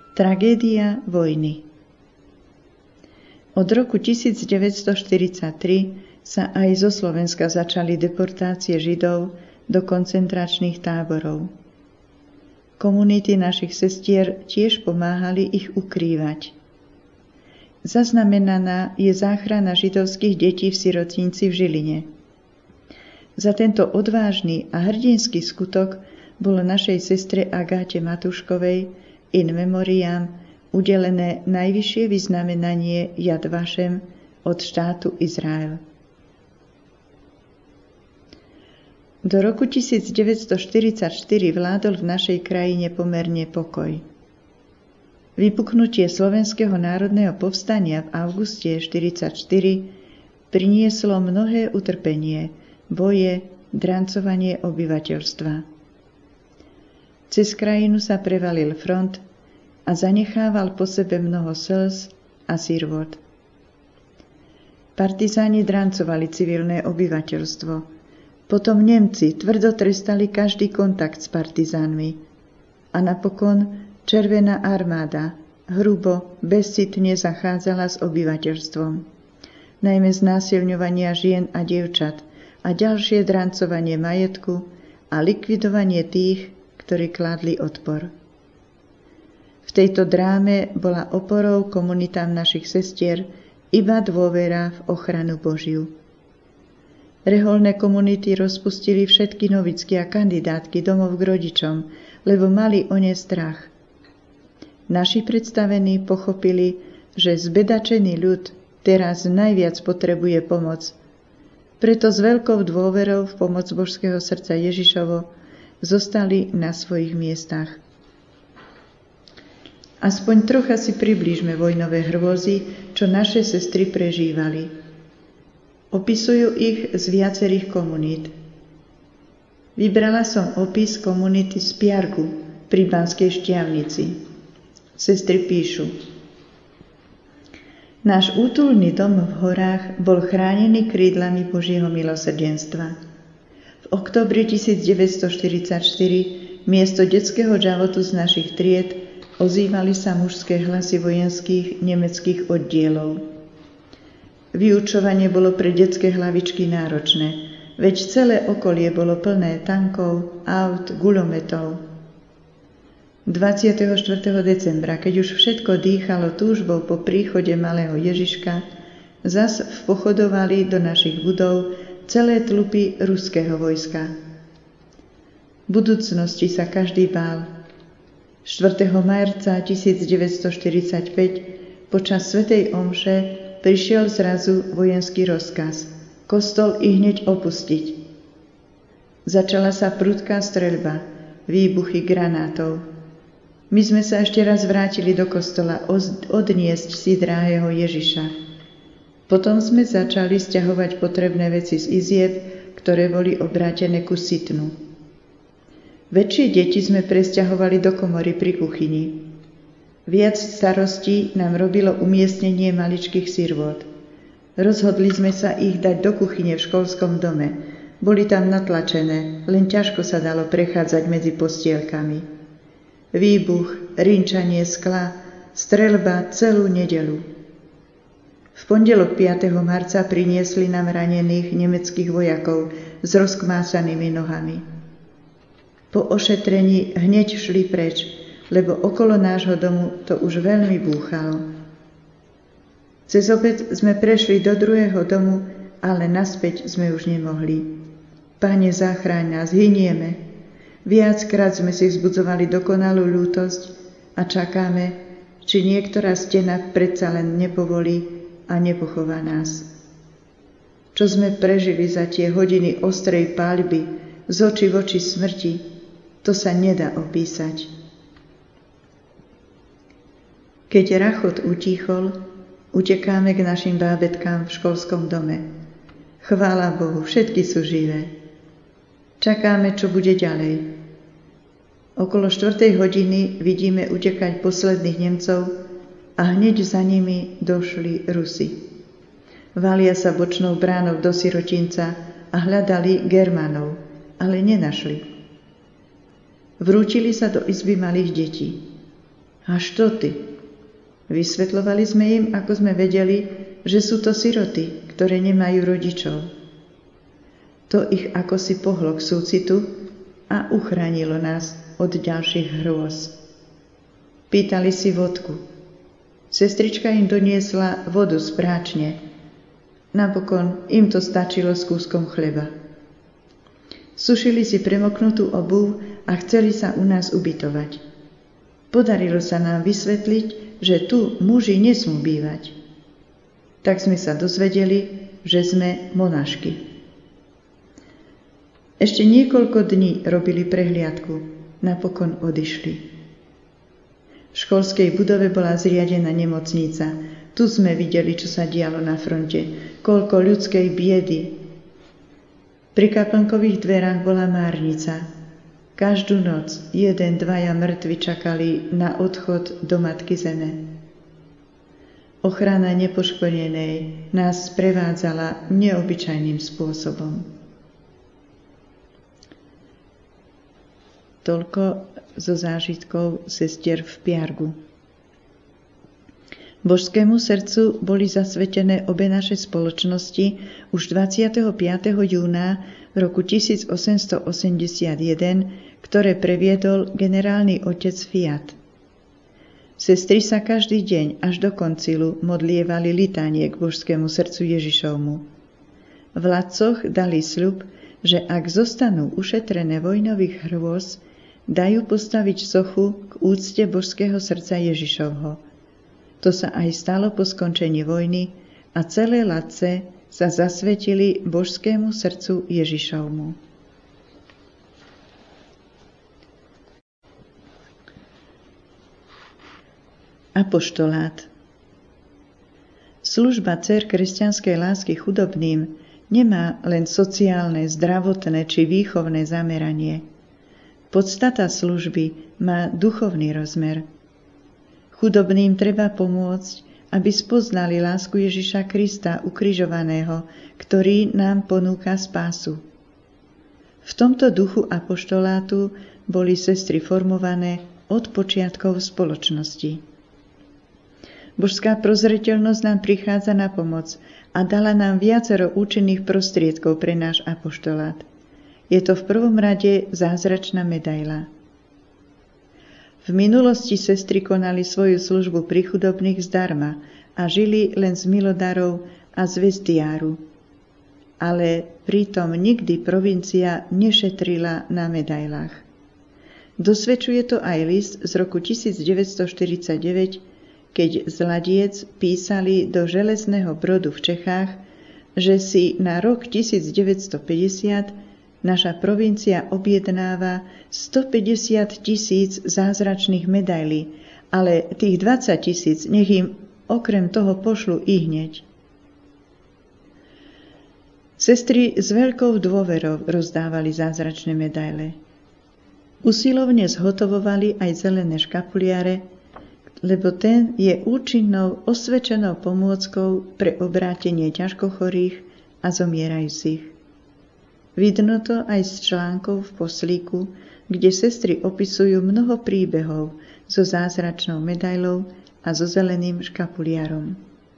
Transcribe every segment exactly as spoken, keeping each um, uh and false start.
Tragédia vojny. Od roku devätnásťstoštyridsaťtri sa aj zo Slovenska začali deportácie Židov do koncentračných táborov. Komunity našich sestier tiež pomáhali ich ukrývať. Zaznamenaná je záchrana židovských detí v sirotinci v Žiline. Za tento odvážny a hrdinský skutok bolo našej sestre Agáte Matuškovej in memoriam udelené najvyššie vyznamenanie Yad Vashem od štátu Izrael. Do roku devätnásťstoštyridsaťštyri vládol v našej krajine pomerne pokoj. Vypuknutie Slovenského národného povstania v auguste štyridsaťštyri prinieslo mnohé utrpenie, boje, drancovanie obyvateľstva. Cez krajinu sa prevalil front a zanechával po sebe mnoho slz a sirvot. Partizáni drancovali civilné obyvateľstvo. Potom Nemci tvrdo trestali každý kontakt s partizánmi. A napokon Červená armáda hrubo, bezcitne zachádzala s obyvateľstvom. Najmä znásilňovania žien a dievčat a ďalšie drancovanie majetku a likvidovanie tých, ktorí kládli odpor. V tejto dráme bola oporou komunitám našich sestier iba dôvera v ochranu Božiu. Reholné komunity rozpustili všetky novicky a kandidátky domov k rodičom, lebo mali o ne strach. Naši predstavení pochopili, že zbedačený ľud teraz najviac potrebuje pomoc. Preto s veľkou dôverou v pomoc Božského srdca Ježišovo zostali na svojich miestach. Aspoň trocha si priblížme vojnové hrôzy, čo naše sestry prežívali. Opisujú ich z viacerých komunít. Vybrala som opis komunity z Piargu pri Banskej Štiavnici. Sestry píšu: Náš útulný dom v horách bol chránený krídlami Božieho milosrdenstva. V októbri devätnásťstoštyridsaťštyri miesto detského džavotu z našich tried ozývali sa mužské hlasy vojenských nemeckých oddielov. Vyučovanie bolo pre detské hlavičky náročné, veď celé okolie bolo plné tankov, aut, guľometov. dvadsiateho štvrtého decembra, keď už všetko dýchalo túžbou po príchode malého Ježiška, zas vpochodovali do našich budov celé tlupy ruského vojska. V budúcnosti sa každý bál. štvrtého marca devätnásťstoštyridsaťpäť počas svätej omše prišiel zrazu vojenský rozkaz kostol i hneď opustiť. Začala sa prudká streľba, výbuchy granátov. My sme sa ešte raz vrátili do kostola odniesť si drahého Ježiša. Potom sme začali sťahovať potrebné veci z izieb, ktoré boli obrátené ku sitnu. Väčšie deti sme presťahovali do komory pri kuchyni. Viac starostí nám robilo umiestnenie maličkých sirvôt. Rozhodli sme sa ich dať do kuchyne v školskom dome. Boli tam natlačené, len ťažko sa dalo prechádzať medzi postielkami. Výbuch, rinčanie skla, streľba celú nedeľu. V pondelok piateho marca priniesli nám ranených nemeckých vojakov s rozkmásanými nohami. Po ošetrení hneď šli preč, lebo okolo nášho domu to už veľmi búchalo. Cez obed sme prešli do druhého domu, ale naspäť sme už nemohli. Pane, zachráň nás, hynieme. Viackrát sme si vzbudzovali dokonalú ľútosť a čakáme, či niektorá stena predsa len nepovolí a nepochová nás. Čo sme prežili za tie hodiny ostrej paľby z očí v oči smrti, to sa nedá opísať. Keď rachot utíchol, utekáme k našim bábetkám v školskom dome. Chvála Bohu, všetky sú živé. Čakáme, čo bude ďalej. Okolo štvrtej hodiny vidíme utekať posledných Nemcov a hneď za nimi došli Rusi. Valia sa bočnou bránou do sirotinca a hľadali Germanov, ale nenašli. Vrútili sa do izby malých detí. A što ty? Vysvetľovali sme im, ako sme vedeli, že sú to siroty, ktoré nemajú rodičov. To ich akosi pohlo k súcitu a uchránilo nás od ďalších hrôz. Pýtali si vodku. Sestrička im doniesla vodu z práčne. Napokon im to stačilo s kúskom chleba. Sušili si premoknutú obuv a chceli sa u nás ubytovať. Podarilo sa nám vysvetliť, že tu muži nesmú bývať. Tak sme sa dozvedeli, že sme monašky. Ešte niekoľko dní robili prehliadku, napokon odišli. V školskej budove bola zriadená nemocnica. Tu sme videli, čo sa dialo na fronte, koľko ľudskej biedy. Pri kaplnkových dverách bola márnica. Každú noc jeden, dvaja mŕtvi čakali na odchod do Matky Zeme. Ochrana nepoškvrnenej nás prevádzala neobyčajným spôsobom. Toľko zo zážitkov sestier v Piargu. Božskému srdcu boli zasvetené obe naše spoločnosti už dvadsiateho piateho júna roku tisíc osemsto osemdesiatjeden, ktoré previedol generálny otec Fiat. Sestry sa každý deň až do koncilu modlievali litánie k Božskému srdcu Ježišovmu. V Ladcoch dali sľub, že ak zostanú ušetrené vojnových hrôz, dajú postaviť sochu k úcte Božského srdca Ježišovho. To sa aj stalo po skončení vojny a celé Ladce sa zasvetili Božskému srdcu Ježišovmu. Apoštolát. Služba dcér kresťanskej lásky chudobným nemá len sociálne, zdravotné či výchovné zameranie. Podstata služby má duchovný rozmer. Chudobným treba pomôcť, aby spoznali lásku Ježiša Krista ukrižovaného, ktorý nám ponúka spásu. V tomto duchu apoštolátu boli sestry formované od počiatkov spoločnosti. Božská prozreteľnosť nám prichádza na pomoc a dala nám viacero účinných prostriedkov pre náš apoštolát. Je to v prvom rade zázračná medaila. V minulosti sestry konali svoju službu pri chudobných zdarma a žili len z milodarov a z vestiáru. Ale pritom nikdy provincia nešetrila na medailách. Dosvedčuje to aj list z roku tisícdeväťstoštyridsaťdeväť, keď z Ladiec písali do Železného Brodu v Čechách, že si na rok tisícdeväťstopäťdesiat naša provincia objednáva stopäťdesiat tisíc zázračných medailí, ale tých dvadsať tisíc nech im okrem toho pošlu i hneď. Sestry s veľkou dôverou rozdávali zázračné medaile. Usilovne zhotovovali aj zelené škapuliare, lebo ten je účinnou, osvedčenou pomôckou pre obrátenie ťažkochorých a zomierajúcich. Vidno to aj z článkov v poslíku, kde sestry opisujú mnoho príbehov so zázračnou medailou a so zeleným škapuliarom.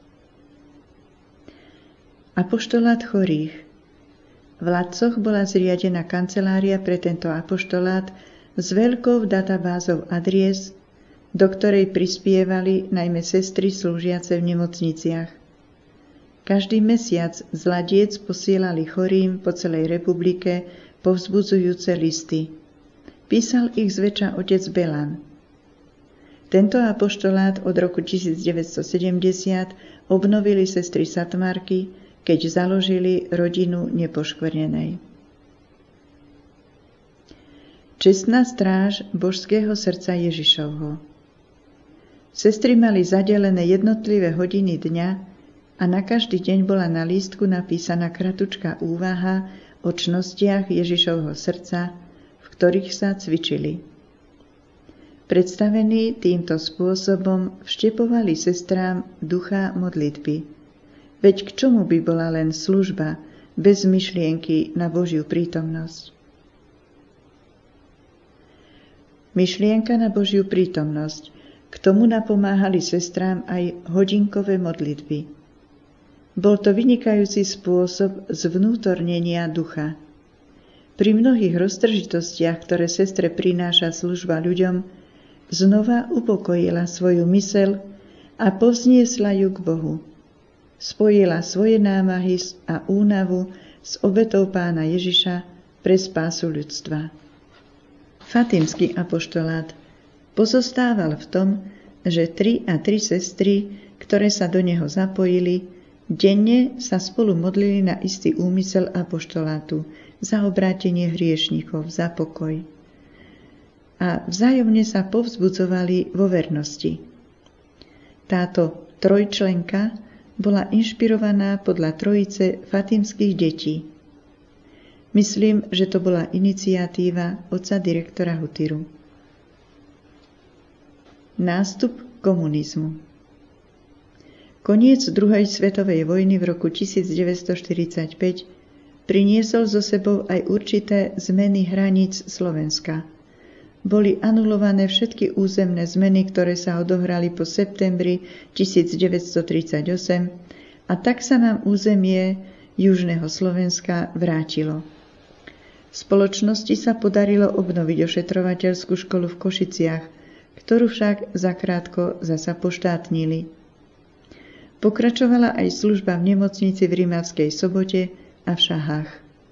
Apoštolát chorých. V Ladcoch bola zriadená kancelária pre tento apoštolát s veľkou databázou adries, do ktorej prispievali najmä sestry slúžiace v nemocniciach. Každý mesiac z Ladiec posielali chorým po celej republike povzbudzujúce listy. Písal ich zväčša otec Belan. Tento apoštolát od roku tisícdeväťstosedemdesiat obnovili sestry Satmarky, keď založili rodinu Nepoškvrnenej. Čestná stráž Božského srdca Ježišovho. Sestry mali zadelené jednotlivé hodiny dňa a na každý deň bola na lístku napísaná kratučká úvaha o čnostiach Ježišovho srdca, v ktorých sa cvičili. Predstavení týmto spôsobom vštepovali sestrám ducha modlitby. Veď k čomu by bola len služba bez myšlienky na Božiu prítomnosť? Myšlienka na Božiu prítomnosť. K tomu napomáhali sestrám aj hodinkové modlitby. Bol to vynikajúci spôsob zvnútornenia ducha. Pri mnohých roztržitostiach, ktoré sestre prináša služba ľuďom, znova upokojila svoju myseľ a povzniesla ju k Bohu. Spojila svoje námahy a únavu s obetou Pána Ježiša pre spásu ľudstva. Fatimský apoštolát pozostával v tom, že tri a tri sestry, ktoré sa do neho zapojili, denne sa spolu modlili na istý úmysel apoštolátu za obrátenie hriešnikov, za pokoj. A vzájomne sa povzbudzovali vo vernosti. Táto trojčlenka bola inšpirovaná podľa trojice fatimských detí. Myslím, že to bola iniciatíva otca direktora Hutiru. Nástup komunizmu. Koniec druhej svetovej vojny v roku devätnásťstoštyridsaťpäť priniesol so sebou aj určité zmeny hraníc Slovenska. Boli anulované všetky územné zmeny, ktoré sa odohrali po septembri devätnásťstotridsaťosem, a tak sa nám územie južného Slovenska vrátilo. Spoločnosti sa podarilo obnoviť ošetrovateľskú školu v Košiciach, ktorú však zakrátko zasa poštátnili. Pokračovala aj služba v nemocnici v Rimavskej Sobote a v Šahách.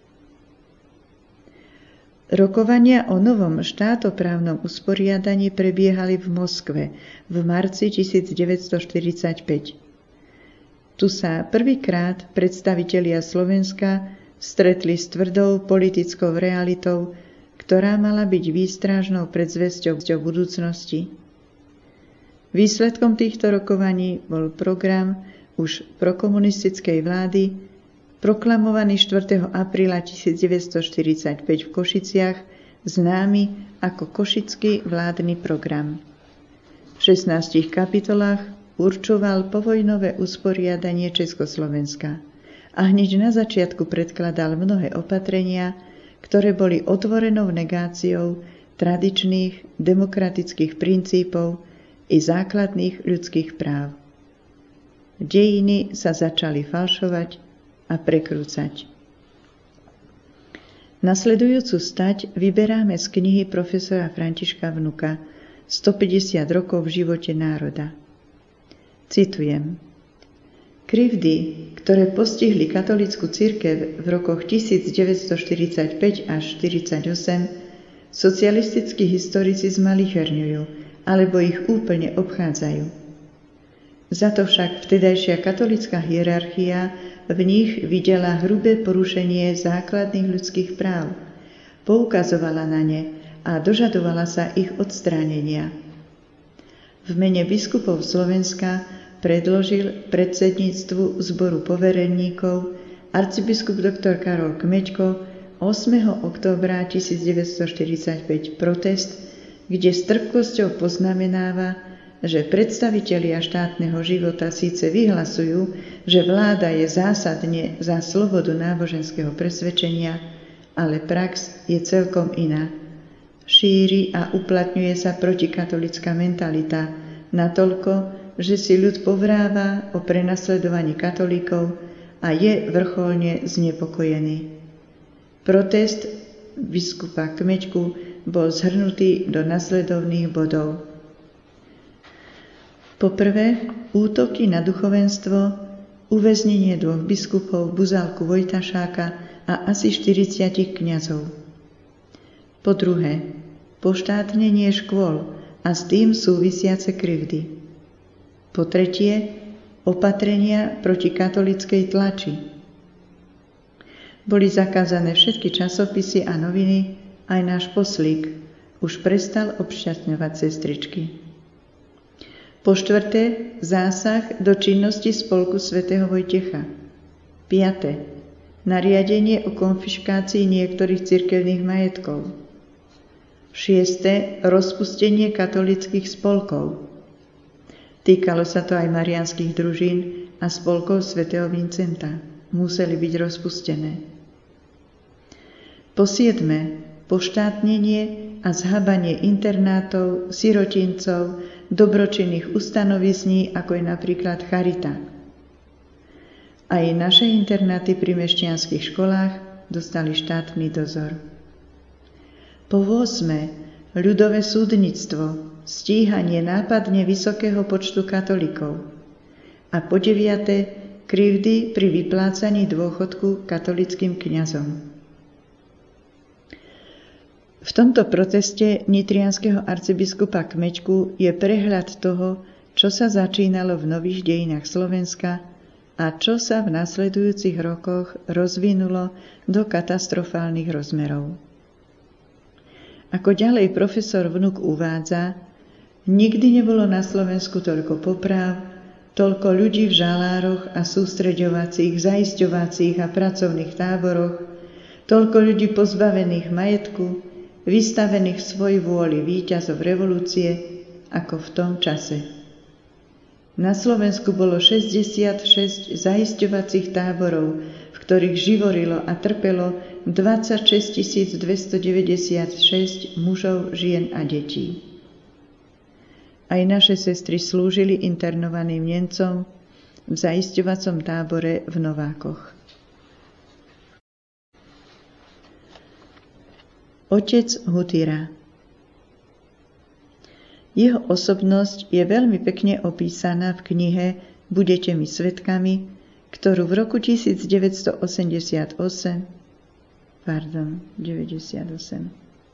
Rokovania o novom štátoprávnom usporiadaní prebiehali v Moskve v marci devätnásťstoštyridsaťpäť. Tu sa prvýkrát predstavitelia Slovenska stretli s tvrdou politickou realitou, ktorá mala byť výstražnou predzvesťou budúcnosti. Výsledkom týchto rokovaní bol program už prokomunistickej vlády, proklamovaný štvrtého apríla devätnásťstoštyridsaťpäť v Košiciach, známy ako Košický vládny program. V šestnástich kapitolách určoval povojnové usporiadanie Československa a hneď na začiatku predkladal mnohé opatrenia, ktoré boli otvorenou negáciou tradičných demokratických princípov i základných ľudských práv. Dejiny sa začali falšovať a prekrúcať. Nasledujúcu stať vyberáme z knihy profesora Františka Vnuka stopäťdesiat rokov v živote národa. Citujem. Krivdy, ktoré postihli katolícku cirkev v rokoch devätnásťstoštyridsaťpäť až štyridsaťosem, socialistickí historici zmalicherňujú alebo ich úplne obchádzajú. Za to však vtedajšia katolícka hierarchia v nich videla hrubé porušenie základných ľudských práv, poukazovala na ne a dožadovala sa ich odstránenia. V mene biskupov Slovenska predložil predsedníctvu zboru povereníkov arcibiskup doktor Karol Kmeďko ôsmeho októbra devätnásťstoštyridsaťpäť protest, kde s trpkosťou poznamenáva, že predstavitelia štátneho života síce vyhlasujú, že vláda je zásadne za slobodu náboženského presvedčenia, ale prax je celkom iná. Šíri a uplatňuje sa protikatolická mentalita natoľko, že si ľud povráva o prenasledovaní katolíkov a je vrcholne znepokojený. Protest biskupa Kmeďku bol zhrnutý do nasledovných bodov. Poprvé, útoky na duchovenstvo, uväznenie dvoch biskupov Buzálku Vojtašáka a asi štyridsiatich kňazov. Po druhé, poštátnenie škôl a s tým súvisiace krivdy. Po tretie, opatrenia proti katolíckej tlači. Boli zakázané všetky časopisy a noviny, aj náš poslík už prestal obšťastňovať sestričky. Po štvrté, zásah do činnosti spolku svätého Vojtecha. Piate, nariadenie o konfiškácii niektorých cirkevných majetkov. Šieste, rozpustenie katolíckych spolkov. Týkalo sa to aj mariánskych družín a spolkov svätého Vincenta. Museli byť rozpustené. Po siedme, poštátnenie a zhabanie internátov, sirotincov, dobročinných ustanovizní, ako je napríklad Charita. Aj naše internáty pri mešťanských školách dostali štátny dozor. Po ôsme, ľudové súdnictvo, stíhanie nápadne vysokého počtu katolíkov. A po deviate, krivdy pri vyplácaní dôchodku katolickým kňazom. V tomto proteste nitrianskeho arcibiskupa Kmečku je prehľad toho, čo sa začínalo v nových dejinách Slovenska a čo sa v nasledujúcich rokoch rozvinulo do katastrofálnych rozmerov. Ako ďalej profesor Vnuk uvádza, nikdy nebolo na Slovensku toľko popráv, toľko ľudí v žalároch a sústreďovacích, zaisťovacích a pracovných táboroch, toľko ľudí pozbavených majetku, vystavených svoj vôli víťazov revolúcie, ako v tom čase. Na Slovensku bolo šesťdesiatšesť zaisťovacích táborov, v ktorých živorilo a trpelo dvadsaťšesť tisíc dvestodeväťdesiatšesť mužov, žien a detí. Aj naše sestry slúžili internovaným Nemcom v zaisťovacom tábore v Novákoch. Otec Hutyra. Jeho osobnosť je veľmi pekne opísaná v knihe Budete mi svedkami, ktorú v roku devätnásťstoosemdesiatosem pardon, deväťdesiatosem.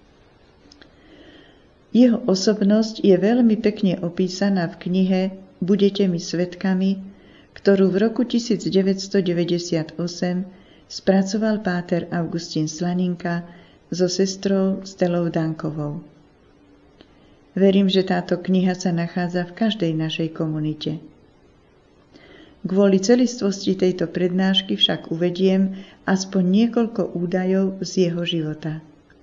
Jeho osobnosť je veľmi pekne opísaná v knihe Budete mi svedkami, ktorú v roku devätnásťstodeväťdesiatosem spracoval páter Augustín Slaninka so sestrou Stelou Dankovou. Verím, že táto kniha sa nachádza v každej našej komunite. Kvôli celistvosti tejto prednášky však uvediem aspoň niekoľko údajov z jeho života.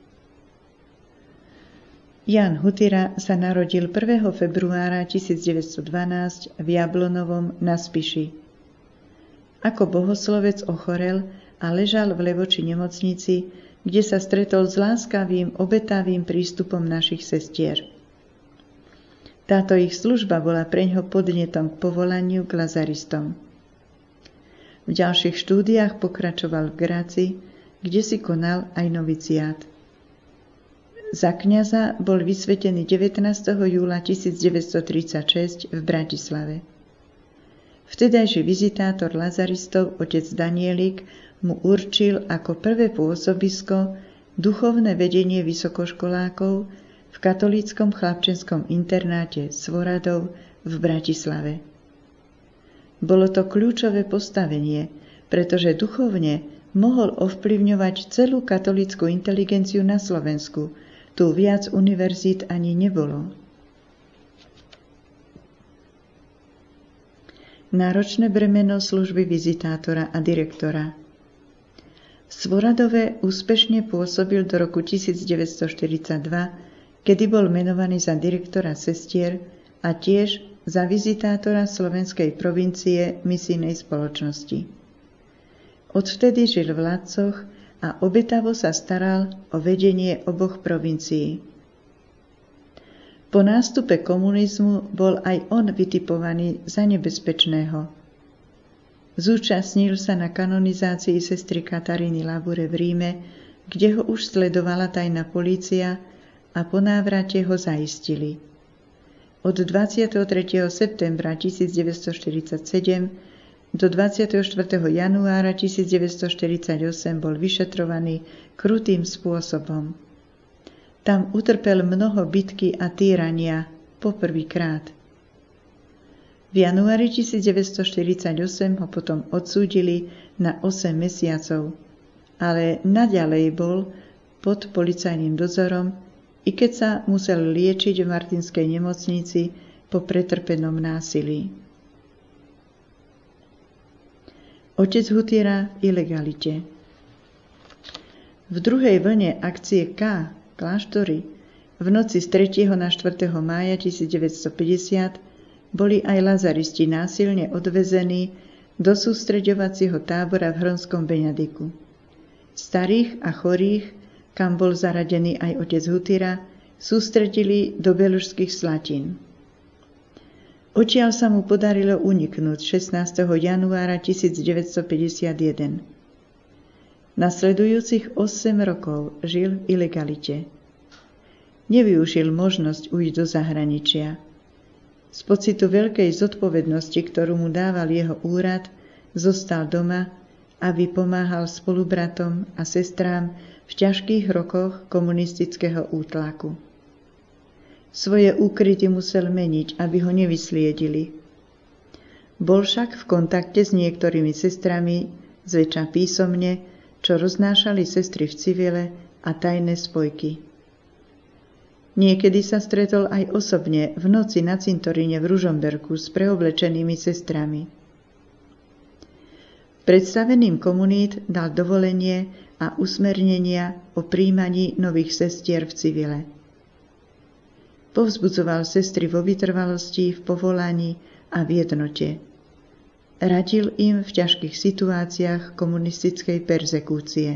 Ján Hutyra sa narodil prvého februára tisícdeväťstodvanásť v Jablonovom na Spiši. Ako bohoslovec ochorel a ležal v Levoči nemocnici, kde sa stretol s láskavým, obetavým prístupom našich sestier. Táto ich služba bola preňho podnetom k povolaniu k lazaristom. V ďalších štúdiách pokračoval v Gráci, kde si konal aj noviciát. Za kňaza bol vysvetený devätnásteho júla tisícdeväťstotridsaťšesť v Bratislave. Vtedajší vizitátor lazaristov otec Danielik mu určil ako prvé pôsobisko duchovné vedenie vysokoškolákov v katolíckom chlapčenskom internáte Svoradov v Bratislave. Bolo to kľúčové postavenie, pretože duchovne mohol ovplyvňovať celú katolícku inteligenciu na Slovensku. Tu viac univerzít ani nebolo. Náročné bremeno služby vizitátora a direktora. V Svoradove úspešne pôsobil do roku tisícdeväťstoštyridsaťdva, kedy bol menovaný za direktora sestier a tiež za vizitátora slovenskej provincie misijnej spoločnosti. Odvtedy žil v Ladcoch a obetavo sa staral o vedenie oboch provincií. Po nástupe komunizmu bol aj on vytipovaný za nebezpečného. Zúčastnil sa na kanonizácii sestry Kataríny Labure v Ríme, kde ho už sledovala tajná polícia a po návrate ho zaistili. Od dvadsiateho tretieho septembra tisícdeväťstoštyridsaťsedem do dvadsiateho štvrtého januára tisícdeväťstoštyridsaťosem bol vyšetrovaný krutým spôsobom. Tam utrpel mnoho bitky a týrania poprvýkrát. V januári tisícdeväťstoštyridsaťosem ho potom odsúdili na osem mesiacov, ale naďalej bol pod policajným dozorom, i keď sa musel liečiť v Martinskej nemocnici po pretrpenom násilí. Otec Hutyra v ilegalite. V druhej vlne akcie K, kláštory, v noci z tretieho na štvrtého mája tisícdeväťstopäťdesiat boli aj lazaristi násilne odvezení do sústreďovacieho tábora v Hronskom Beňadiku. Starých a chorých, kam bol zaradený aj otec Hutyra, sústredili do belužských slatín. Odtiaľ sa mu podarilo uniknúť šestnásteho januára tisícdeväťstopäťdesiatjeden. Nasledujúcich osem rokov žil v ilegalite. Nevyužil možnosť ujsť do zahraničia. Z pocitu veľkej zodpovednosti, ktorú mu dával jeho úrad, zostal doma, aby pomáhal spolubratom a sestrám v ťažkých rokoch komunistického útlaku. Svoje úkryty musel meniť, aby ho nevysliedili. Bol však v kontakte s niektorými sestrami, zväčša písomne, čo roznášali sestry v civile a tajné spojky. Niekedy sa stretol aj osobne v noci na cintoríne v Ružomberku s preoblečenými sestrami. Predstaveným komunít dal dovolenie a usmernenia o prijímaní nových sestier v civile. Povzbudzoval sestry vo vytrvalosti, v povolaní a v jednote. Radil im v ťažkých situáciách komunistickej perzekúcie.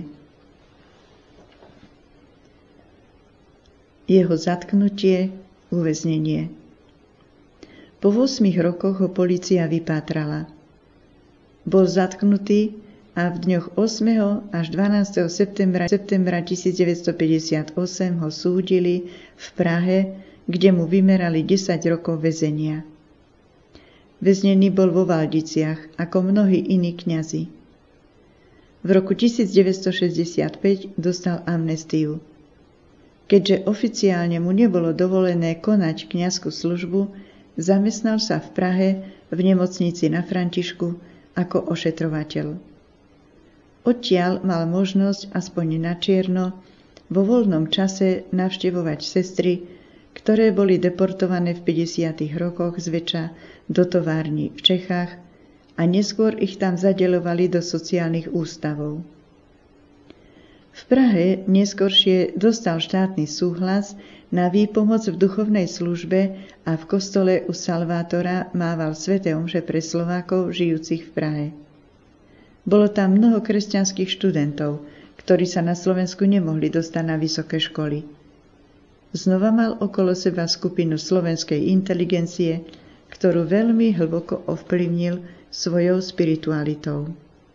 Jeho zatknutie, uväznenie. Po ôsmich rokoch ho polícia vypátrala. Bol zatknutý a v dňoch ôsmeho až dvanásteho septembra, septembra tisícdeväťstopäťdesiatosem ho súdili v Prahe, kde mu vymerali desať rokov väzenia. Väznený bol vo Valdiciach, ako mnohí iní kňazi. V roku tisícdeväťstošesťdesiatpäť dostal amnestiu. Keďže oficiálne mu nebolo dovolené konať kňazskú službu, zamestnal sa v Prahe v nemocnici na Františku ako ošetrovateľ. Odtiaľ mal možnosť aspoň na čierno vo voľnom čase navštevovať sestry, ktoré boli deportované v päťdesiatych rokoch zväčša do tovární v Čechách a neskôr ich tam zadeľovali do sociálnych ústavov. V Prahe neskôršie dostal štátny súhlas na výpomoc v duchovnej službe a v kostole u Salvátora mával sväté omše pre Slovákov žijúcich v Prahe. Bolo tam mnoho kresťanských študentov, ktorí sa na Slovensku nemohli dostať na vysoké školy. Znova mal okolo seba skupinu slovenskej inteligencie, ktorú veľmi hlboko ovplyvnil svojou spiritualitou.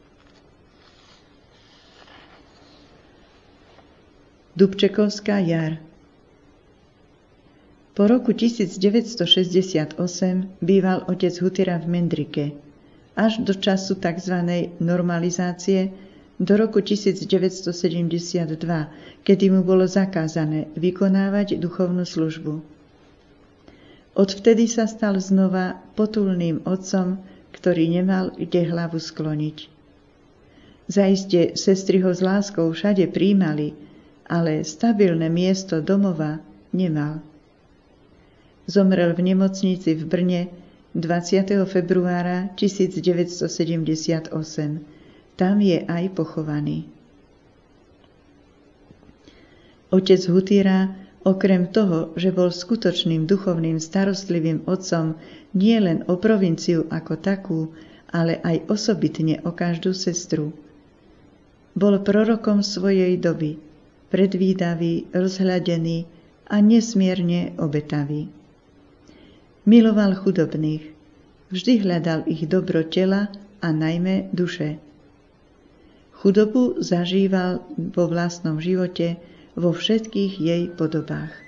Dubčekovská jar. Po roku tisícdeväťstošesťdesiatosem býval otec Hutyra v Mendrike, až do času tzv. Normalizácie do roku tisícdeväťstosedemdesiatdva, kedy mu bolo zakázané vykonávať duchovnú službu. Odvtedy sa stal znova potulným otcom, ktorý nemal kde hlavu skloniť. Zaiste sestry ho s láskou všade prijímali, ale stabilné miesto domova nemal. Zomrel v nemocnici v Brne dvadsiateho februára tisícdeväťstosedemdesiatosem. Tam je aj pochovaný. Otec Hutyra, okrem toho, že bol skutočným duchovným starostlivým otcom nie len o provinciu ako takú, ale aj osobitne o každú sestru. Bol prorokom svojej doby, predvídavý, rozhľadený a nesmierne obetavý. Miloval chudobných, vždy hľadal ich dobro tela a najmä duše. Chudobu zažíval vo vlastnom živote vo všetkých jej podobách.